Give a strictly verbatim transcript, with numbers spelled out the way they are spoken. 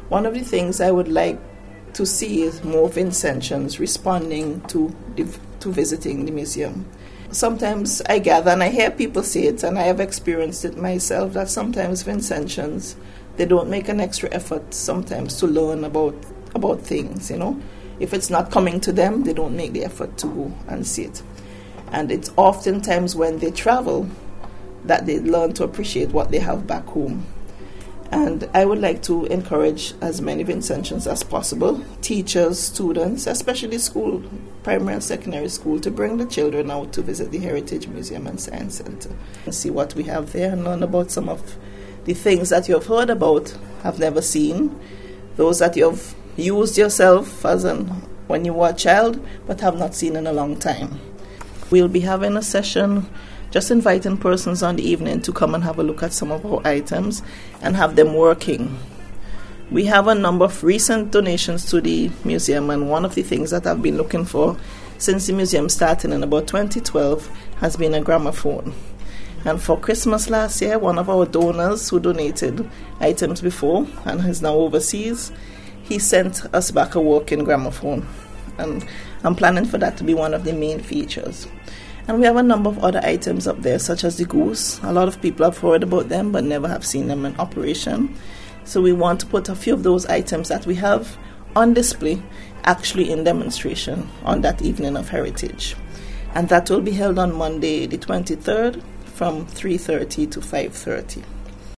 One of the things I would like to see is more Vincentians responding to to visiting the museum. Sometimes I gather and I hear people say it, and I have experienced it myself, that sometimes Vincentians, they don't make an extra effort sometimes to learn about about things, you know. If it's not coming to them, they don't make the effort to go and see it. And it's oftentimes when they travel that they learn to appreciate what they have back home. And I would like to encourage as many Vincentians as possible, teachers, students, especially school, primary and secondary school, to bring the children out to visit the Heritage Museum and Science Center and see what we have there and learn about some of the things that you have heard about, have never seen, those that you have used yourself as an, when you were a child, but have not seen in a long time. We'll be having a session just inviting persons on the evening to come and have a look at some of our items and have them working. We have a number of recent donations to the museum, and one of the things that I've been looking for since the museum started in about twenty twelve has been a gramophone. And for Christmas last year, one of our donors who donated items before and is now overseas, he sent us back a working gramophone. And I'm planning for that to be one of the main features. And we have a number of other items up there, such as the goose. A lot of people have heard about them, but never have seen them in operation. So we want to put a few of those items that we have on display, actually in demonstration on that evening of Heritage. And that will be held on Monday, the twenty-third, from three thirty to five thirty.